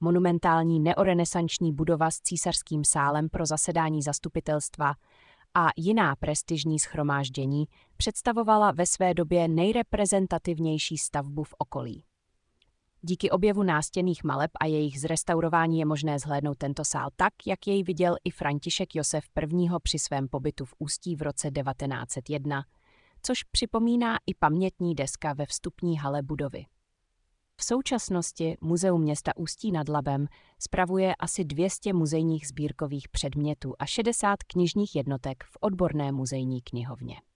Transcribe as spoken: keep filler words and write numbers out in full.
monumentální neorenesanční budova s císařským sálem pro zasedání zastupitelstva a jiná prestižní shromáždění, představovala ve své době nejreprezentativnější stavbu v okolí. Díky objevu nástěnných maleb a jejich zrestaurování je možné zhlédnout tento sál tak, jak jej viděl i František Josef I. při svém pobytu v Ústí v roce devatenáct set jedna, což připomíná i pamětní deska ve vstupní hale budovy. V současnosti Muzeum města Ústí nad Labem spravuje asi dvě stě muzejních sbírkových předmětů a šedesát knižních jednotek v odborné muzejní knihovně.